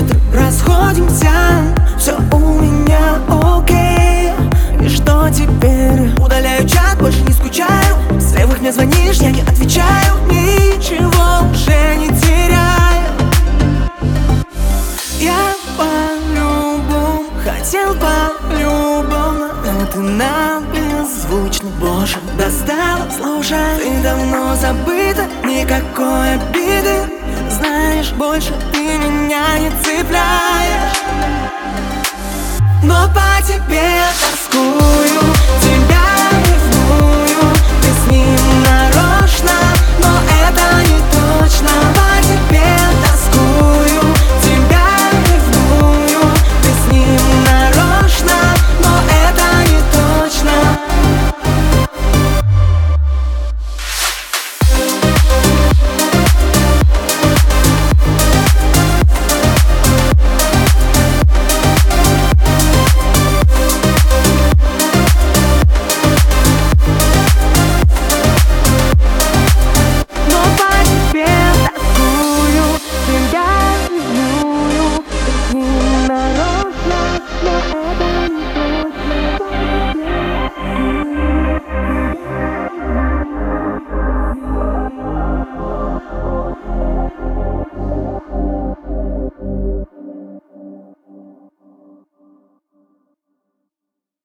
утро расходимся, все у меня окей. И что теперь? Удаляю чат, больше не скучаю. С левых мне звонишь, я не отвечаю. Ничего уже не теряю. Я по-любому хотел по-любому, но ты нам беззвучно, боже, достала, слушай. Ты давно забыта, никакой обиды. Знаешь, больше ты меня не цепляешь, но по тебе тоскую.